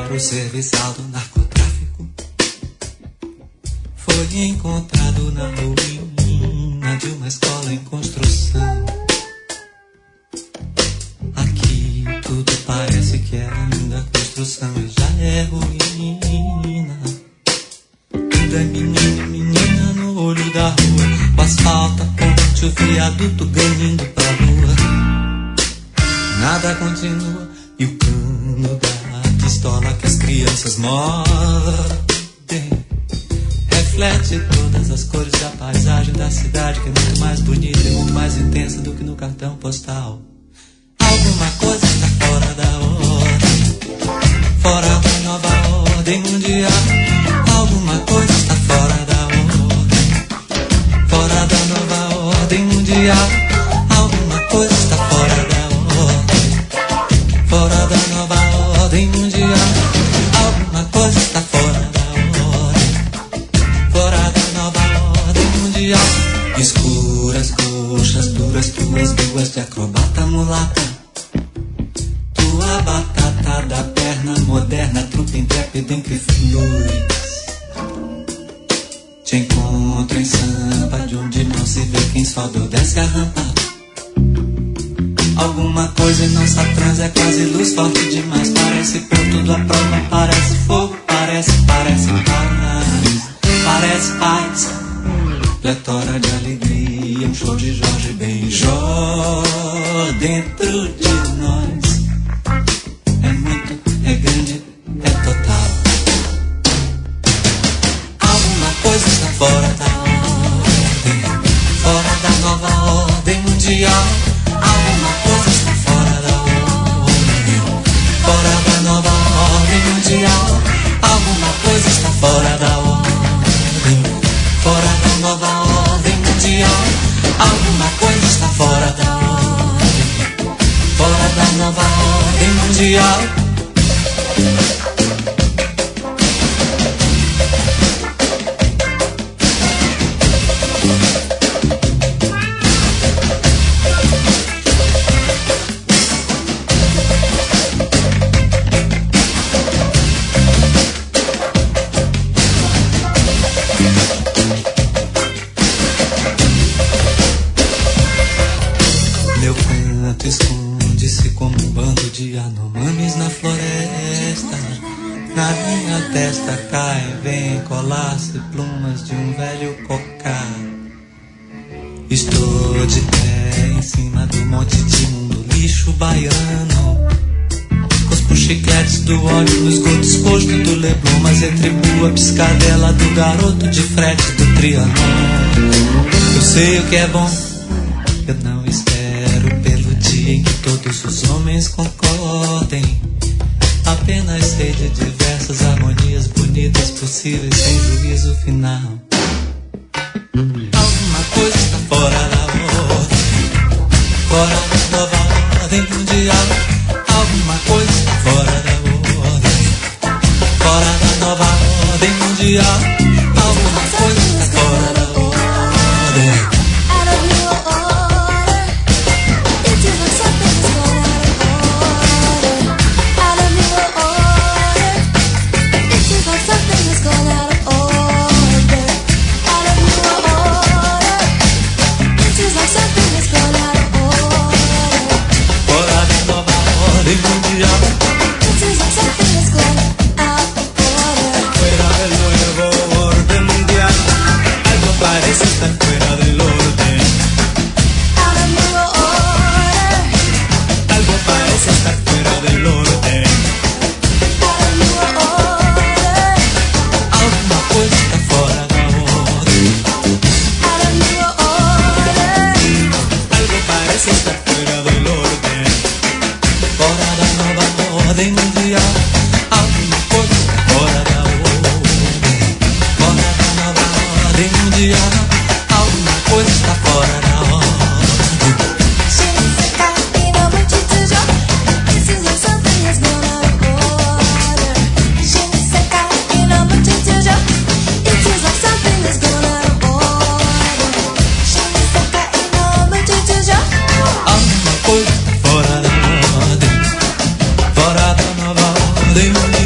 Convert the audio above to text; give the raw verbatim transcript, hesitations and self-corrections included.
pro serviçal do narcotráfico. Foi encontrado na ruína de uma escola em construção. Aqui tudo parece que é ainda construção e já é ruína. Tudo é menino e menina no olho da rua, o asfalto, a ponte, o viaduto ganhando pra rua. Nada continua e o cano da pistola que as crianças mordem reflete todas as cores da paisagem da cidade, que é muito mais bonita e muito mais intensa do que no cartão postal. Alguma coisa está fora da ordem, fora da nova ordem mundial. Alguma coisa está fora da ordem, fora da nova ordem mundial. Alguma coisa está fora da ordem, fora da nova ordem mundial. Alguma coisa está fora da ordem, fora da nova ordem mundial. Escuras coxas duras, tuas duas de acrobata mulata, tua batata da perna moderna, truta intrépida entre flores. Te encontro em Sampa, de onde não se vê quem sobe ou desce a rampa. Alguma coisa em nossa transa é quase luz forte demais. Parece pôr tudo à prova, parece fogo, parece, parece paz, parece paz. Pletora de alegria, um show de Jorge Benjó dentro de nós. É muito, é grande, é total. Alguma coisa está fora da ordem, fora da nova ordem mundial. Alguma coisa está fora da ordem, fora da nova ordem mundial. Alguma coisa está fora da ordem, fora da nova ordem mundial. Alguma coisa está fora da ordem, fora da nova ordem mundial. Esconde-se como um bando de anomames na floresta. Na minha testa caem, vem colar-se plumas de um velho cocá. Estou de pé em cima do monte de mundo lixo baiano. Cospo chicletes do óleo no esgoto exposto do Leblon, mas retribuo a piscadela do garoto de frete do Trianon. Eu sei o que é bom, eu não espero pelo dia em que todos os homens concordem. Apenas sei de diversas harmonias bonitas possíveis sem juízo final. Alguma coisa está fora da ordem, fora da nova ordem mundial. Alguma coisa está fora da ordem, fora da nova ordem mundial. Alguma coisa está fora da ordem. Fora da nova ordem mundial.